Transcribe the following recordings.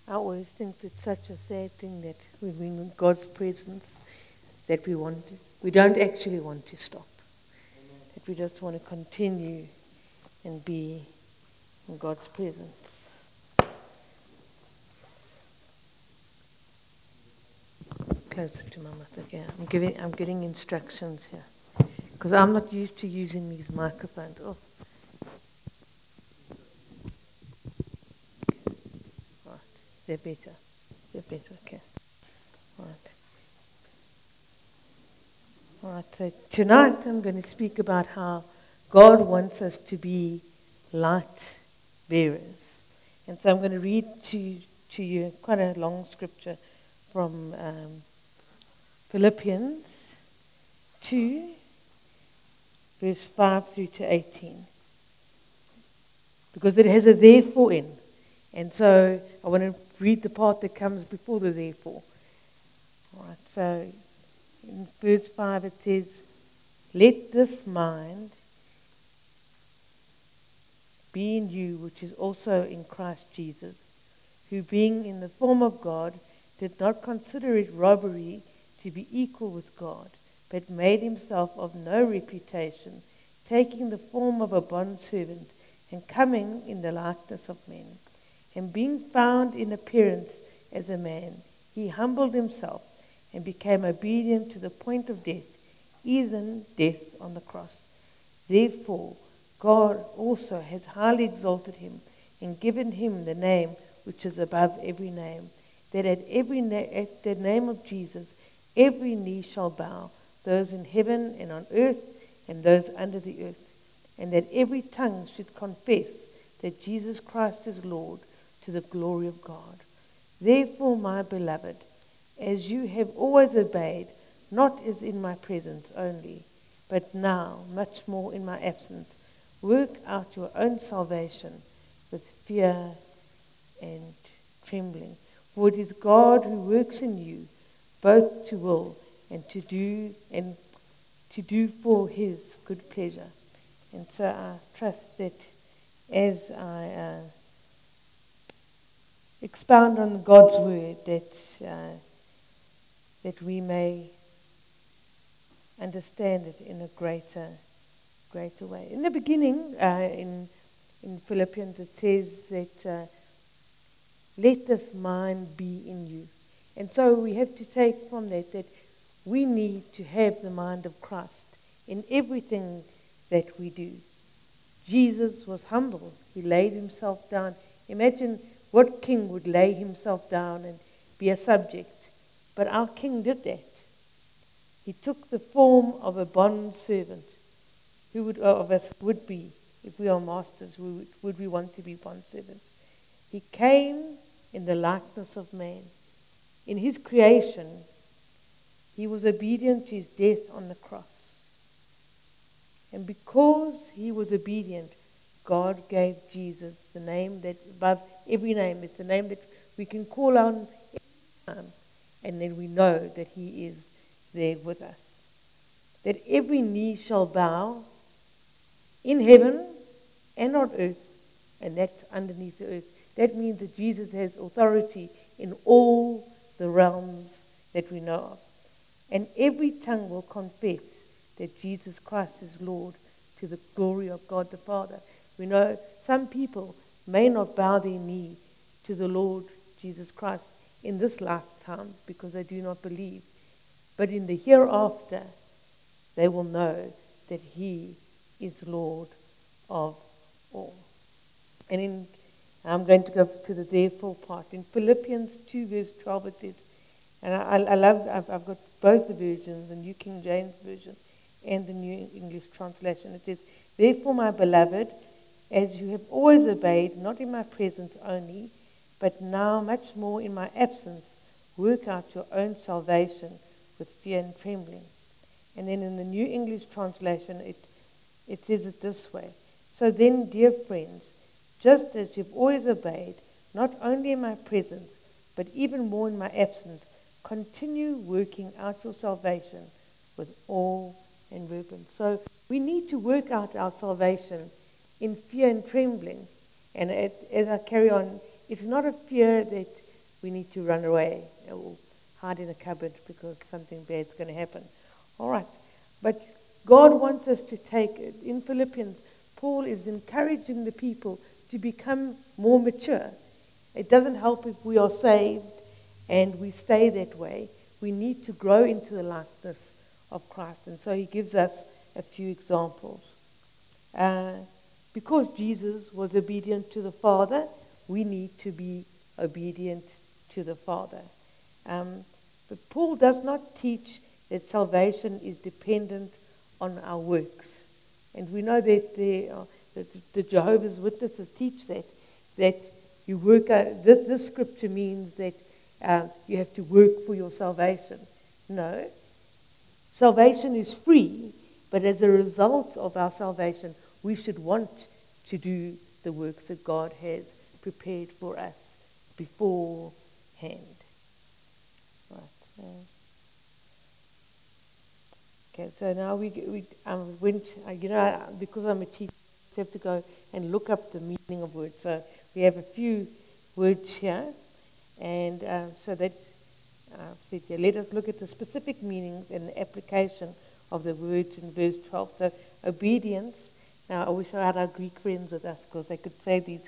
I always think it's such a sad thing that when we're in God's presence, that we don't actually want to stop. That we just want to continue and be in God's presence. Closer to my mouth again. I'm getting instructions here because I'm not used to using these microphones. Oh. Right. They're better. Okay. Right. All right. So tonight I'm going to speak about how God wants us to be light bearers. And so I'm going to read to you quite a long scripture from Philippians 2, verse 5 through to 18. Because it has a therefore in. And so I want to read the part that comes before the therefore. All right, so in verse 5 it says, "Let this mind be in you, which is also in Christ Jesus, who being in the form of God, did not consider it robbery to be equal with God, but made himself of no reputation, taking the form of a bondservant, and coming in the likeness of men. And being found in appearance as a man, he humbled himself, and became obedient to the point of death, even death on the cross. Therefore, God also has highly exalted him, and given him the name which is above every name, that at the name of Jesus every knee shall bow, those in heaven and on earth and those under the earth, and that every tongue should confess that Jesus Christ is Lord, to the glory of God. Therefore, my beloved, as you have always obeyed, not as in my presence only, but now much more in my absence, work out your own salvation with fear and trembling. For it is God who works in you, both to will and to do for his good pleasure." And so I trust that as I expound on God's word, that we may understand it in a greater way. In the beginning, in Philippians, it says that let this mind be in you. And so we have to take from that we need to have the mind of Christ in everything that we do. Jesus was humble. He laid himself down. Imagine what king would lay himself down and be a subject. But our king did that. He took the form of a bond servant. Who of us would be, if we are masters, would we want to be bond servants? He came in the likeness of man. In his creation, he was obedient to his death on the cross. And because he was obedient, God gave Jesus the name that above every name. It's the name that we can call on every time, and then we know that he is there with us. That every knee shall bow in heaven and on earth, and that's underneath the earth. That means that Jesus has authority in all the realms that we know of. And every tongue will confess that Jesus Christ is Lord, to the glory of God the Father. We know some people may not bow their knee to the Lord Jesus Christ in this lifetime because they do not believe. But in the hereafter, they will know that he is Lord of all. And I'm going to go to the therefore part. In Philippians 2 verse 12 it says, and I've got both the versions, the New King James Version and the New English Translation. It says, "Therefore, my beloved, as you have always obeyed, not in my presence only, but now much more in my absence, work out your own salvation with fear and trembling." And then in the New English Translation, it says it this way: "So then, dear friends, just as you've always obeyed, not only in my presence, but even more in my absence, continue working out your salvation with awe and reverence." So we need to work out our salvation in fear and trembling. And as I carry on, it's not a fear that we need to run away or hide in a cupboard because something bad's going to happen. All right. But God wants us to take it. In Philippians, Paul is encouraging the people to become more mature. It doesn't help if we are saved and we stay that way. We need to grow into the likeness of Christ. And so he gives us a few examples. Because Jesus was obedient to the Father, we need to be obedient to the Father. But Paul does not teach that salvation is dependent on our works. And we know that the Jehovah's Witnesses teach that you work out, this scripture means that you have to work for your salvation. No. Salvation is free, but as a result of our salvation, we should want to do the works that God has prepared for us beforehand. Right. Okay, so now we went, because I'm a teacher, I have to go and look up the meaning of words. So we have a few words here, and so that said here, let us look at the specific meanings and the application of the words in verse 12. So obedience. Now I wish I had our Greek friends with us because they could say these.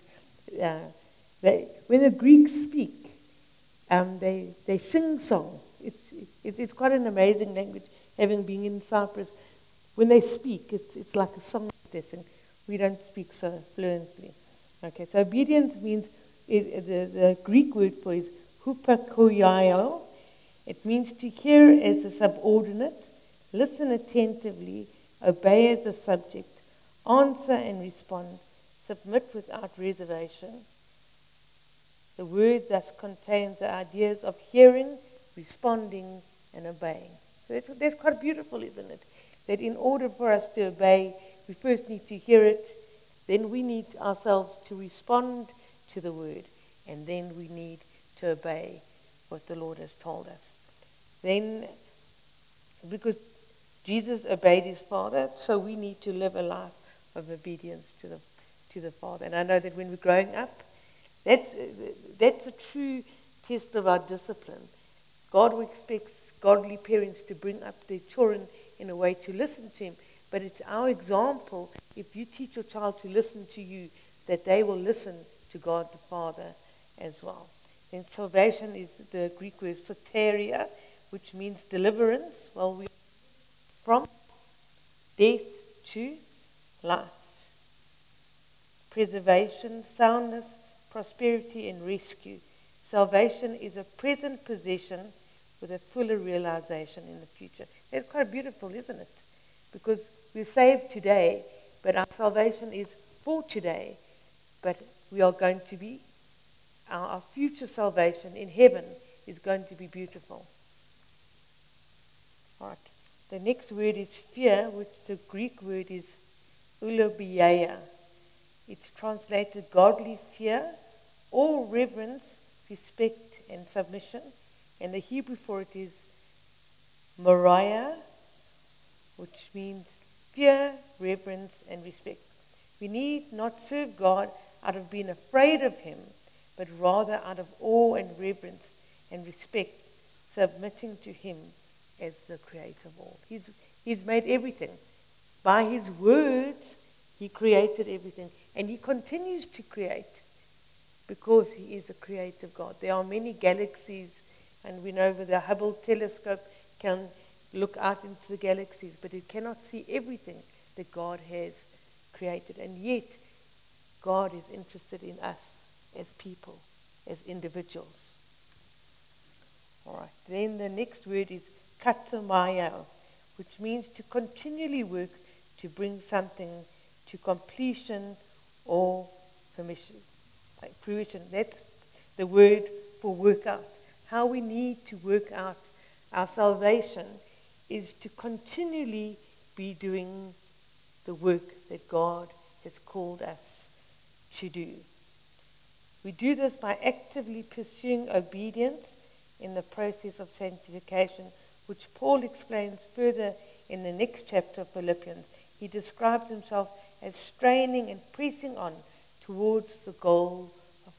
When the Greeks speak, they sing song. It's quite an amazing language. Having been in Cyprus, when they speak, it's like a song they sing. We don't speak so fluently. Okay, so obedience means the Greek word for is hupakoiao. It means to hear as a subordinate, listen attentively, obey as a subject, answer and respond, submit without reservation. The word thus contains the ideas of hearing, responding, and obeying. So that's quite beautiful, isn't it? That in order for us to obey, we first need to hear it, then we need ourselves to respond to the word, and then we need to obey what the Lord has told us. Then, because Jesus obeyed his Father, so we need to live a life of obedience to the Father. And I know that when we're growing up, that's a true test of our discipline. God expects godly parents to bring up their children in a way to listen to him. But it's our example, if you teach your child to listen to you, that they will listen to God the Father as well. Then salvation is the Greek word soteria, which means deliverance. Well, we from death to life. Preservation, soundness, prosperity, and rescue. Salvation is a present possession with a fuller realization in the future. That's quite beautiful, isn't it? Because we're saved today, but our salvation is for today. But we are going to be, our future salvation in heaven is going to be beautiful. All right. The next word is fear, which the Greek word is ulobiaia. It's translated godly fear, all reverence, respect, and submission. And the Hebrew for it is moriah, which means fear, reverence, and respect. We need not serve God out of being afraid of him, but rather out of awe and reverence and respect, submitting to him as the creator of all. He's made everything. By his words, he created everything. And he continues to create because he is a creative God. There are many galaxies, and we know that the Hubble telescope can look out into the galaxies, but it cannot see everything that God has created. And yet, God is interested in us as people, as individuals. All right. Then the next word is katamaya, which means to continually work to bring something to completion or fruition. That's the word for work out. How we need to work out our salvation is to continually be doing the work that God has called us to do. We do this by actively pursuing obedience in the process of sanctification, which Paul explains further in the next chapter of Philippians. He describes himself as straining and pressing on towards the goal of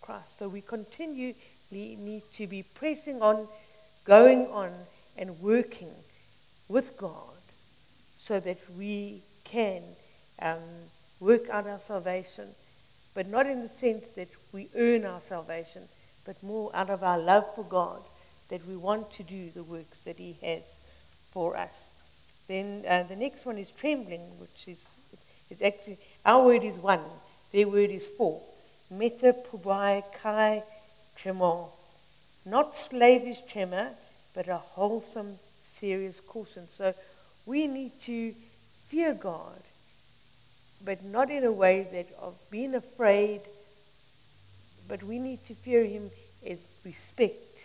Christ. So we continually need to be pressing on, going on, and working with God so that we can work out our salvation, but not in the sense that we earn our salvation, but more out of our love for God, that we want to do the works that He has for us. Then the next one is trembling, which is actually, our word is one, their word is four. Meta pubai kai tremor. Not slavish tremor, but a wholesome, serious caution. So we need to fear God, but not in a way that of being afraid, but we need to fear Him as respect.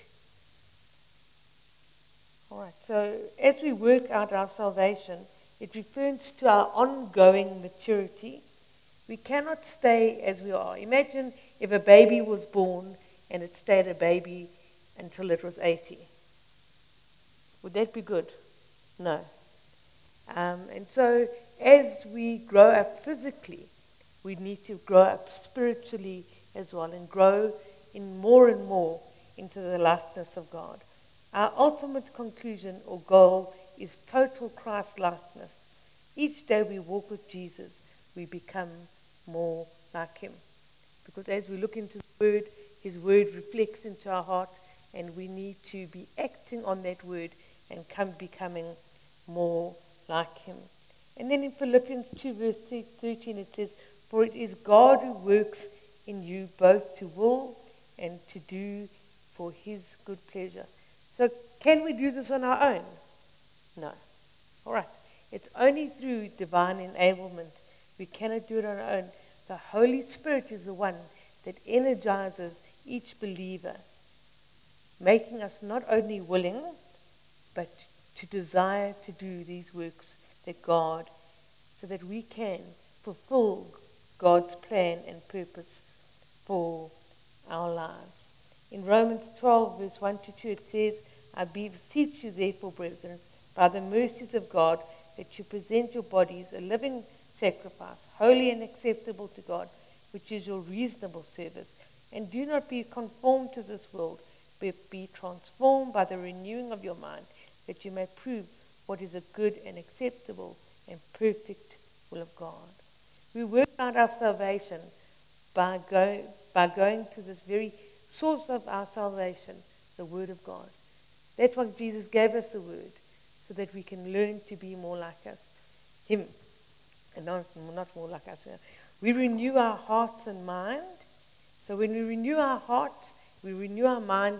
All right, so as we work out our salvation, it refers to our ongoing maturity. We cannot stay as we are. Imagine if a baby was born and it stayed a baby until it was 80. Would that be good? No. And so as we grow up physically, we need to grow up spiritually as well and grow in more and more into the likeness of God. Our ultimate conclusion or goal is total Christ likeness. Each day we walk with Jesus, we become more like Him. Because as we look into the Word, His Word reflects into our heart, and we need to be acting on that Word and becoming more like Him. And then in Philippians 2 verse 13 it says, "For it is God who works in you both to will and to do for His good pleasure." So can we do this on our own? No. All right. It's only through divine enablement. We cannot do it on our own. The Holy Spirit is the one that energizes each believer, making us not only willing, but to desire to do these works that God, so that we can fulfill God's plan and purpose for our lives. In Romans 12, verse 1 to 2, it says, "I beseech you therefore, brethren, by the mercies of God, that you present your bodies a living sacrifice, holy and acceptable to God, which is your reasonable service. And do not be conformed to this world, but be transformed by the renewing of your mind, that you may prove what is a good and acceptable and perfect will of God." We work out our salvation by going to this very source of our salvation, the Word of God. That's why Jesus gave us the Word, so that we can learn to be more like Him, and not more like us. We renew our hearts and mind. So when we renew our hearts, we renew our mind,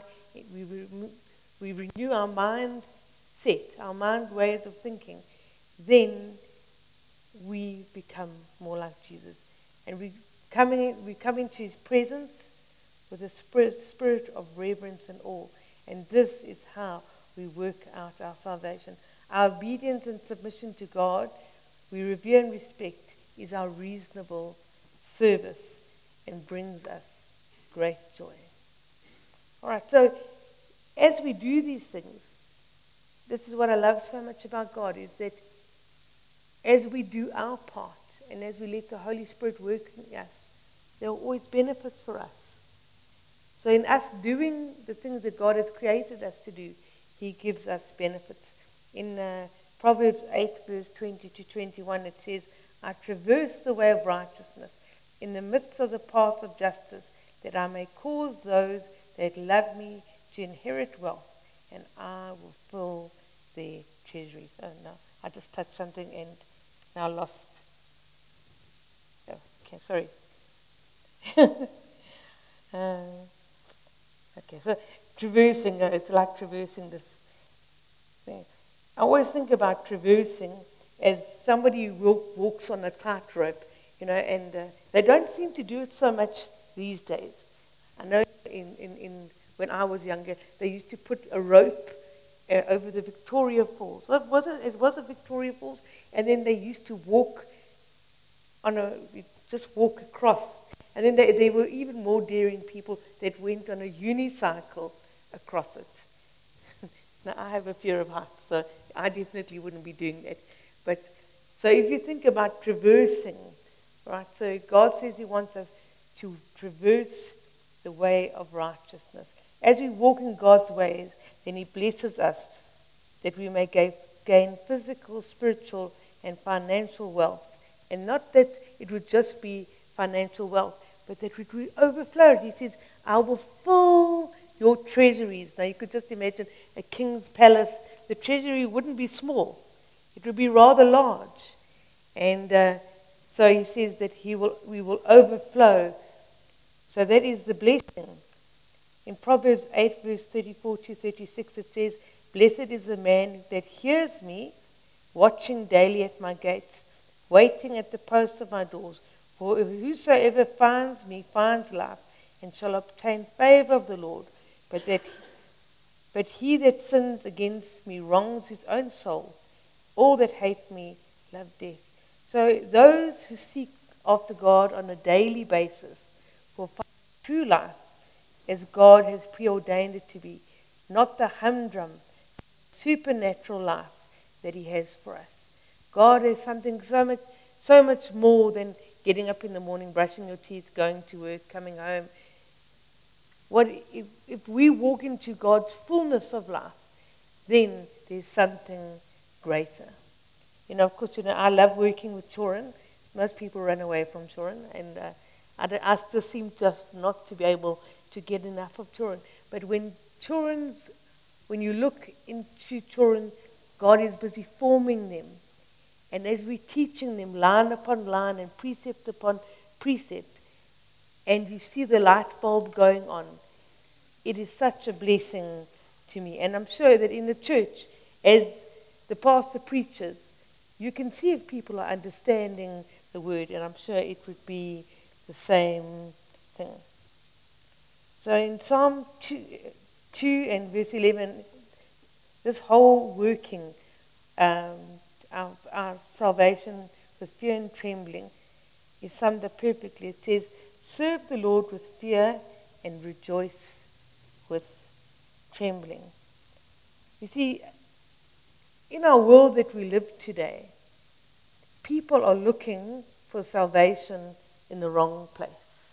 we renew our mindset, our mind ways of thinking, then we become more like Jesus. And we come into His presence with a spirit of reverence and awe. And this is how we work out our salvation. Our obedience and submission to God, we revere and respect, is our reasonable service and brings us great joy. All right, so as we do these things, this is what I love so much about God, is that as we do our part and as we let the Holy Spirit work in us, there are always benefits for us. So in us doing the things that God has created us to do, He gives us benefits. In Proverbs 8, verse 20 to 21, it says, "I traverse the way of righteousness in the midst of the path of justice, that I may cause those that love me to inherit wealth, and I will fill their treasuries." Oh no, I just touched something and now lost. Oh, okay, sorry. Okay, so traversing, it's like traversing this thing. I always think about traversing as somebody who walks on a tightrope, and they don't seem to do it so much these days. I know when I was younger, they used to put a rope over the Victoria Falls. What was it? It was a Victoria Falls, and then they used to walk just walk across. And then there were even more daring people that went on a unicycle across it. Now, I have a fear of heights, so I definitely wouldn't be doing that. But so if you think about traversing, right, so God says He wants us to traverse the way of righteousness. As we walk in God's ways, then He blesses us that we may gain physical, spiritual, and financial wealth. And not that it would just be financial wealth, but that it would overflow. He says, I will fill your treasuries. Now you could just imagine a king's palace. The treasury wouldn't be small. It would be rather large. And so he says that we will overflow. So that is the blessing. In Proverbs 8, verse 34 to 36, it says, Blessed is the man that hears me, watching daily at my gates, waiting at the posts of my doors. For whosoever finds me finds life, and shall obtain favor of the Lord. But he that sins against me wrongs his own soul. All that hate me love death. So those who seek after God on a daily basis will find true life as God has preordained it to be, not the humdrum, supernatural life that He has for us. God has something so much more than getting up in the morning, brushing your teeth, going to work, coming home. If we walk into God's fullness of life, then there's something greater. Of course, I love working with children. Most people run away from children, and I just seem just not to be able to get enough of children. But when you look into children, God is busy forming them. And as we're teaching them line upon line and precept upon precept, and you see the light bulb going on, it is such a blessing to me. And I'm sure that in the church, as the pastor preaches, you can see if people are understanding the word, and I'm sure it would be the same thing. So in Psalm 2 and verse 11, this whole working, our salvation with fear and trembling, is summed up perfectly. It says, serve the Lord with fear and rejoice with trembling. You see, in our world that we live today, people are looking for salvation in the wrong place.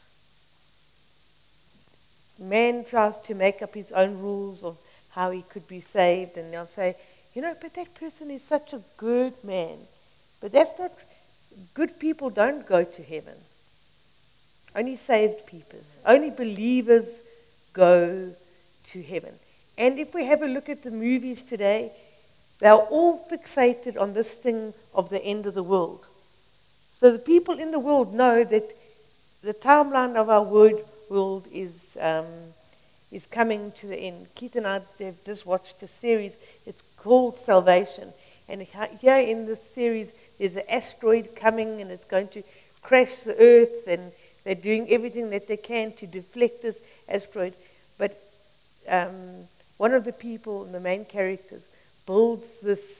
Man tries to make up his own rules of how he could be saved, and they'll say, but that person is such a good man. But that's not, good people don't go to heaven. Only saved people, only believers go to heaven. And if we have a look at the movies today, they are all fixated on this thing of the end of the world. So the people in the world know that the timeline of our world is coming to the end. Keith and I have just watched a series. It's called Salvation. And here in this series, there's an asteroid coming, and it's going to crash the earth, and they're doing everything that they can to deflect this asteroid. But one of the people, the main characters, builds this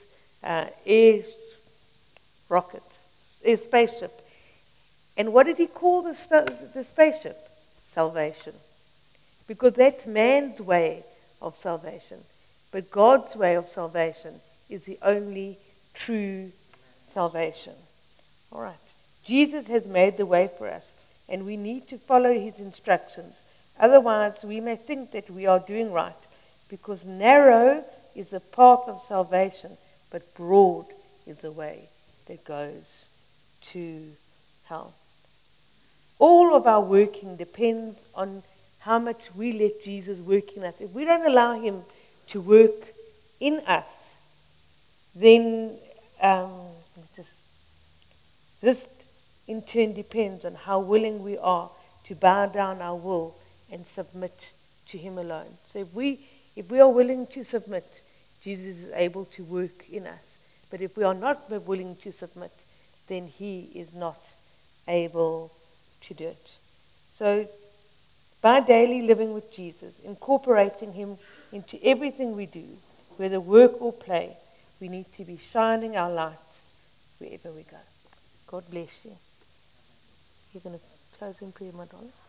spaceship. And what did he call the spaceship? Salvation. Because that's man's way of salvation. But God's way of salvation is the only true salvation. All right. Jesus has made the way for us, and we need to follow His instructions. Otherwise, we may think that we are doing right, because narrow is the path of salvation, but broad is the way that goes to hell. All of our working depends on how much we let Jesus work in us. If we don't allow Him to work in us, then this in turn depends on how willing we are to bow down our will and submit to Him alone. So if we are willing to submit, Jesus is able to work in us. But if we are not willing to submit, then He is not able to do it. So by daily living with Jesus, incorporating Him into everything we do, whether work or play, we need to be shining our lights wherever we go. God bless you. You're going to close in prayer, Madonna?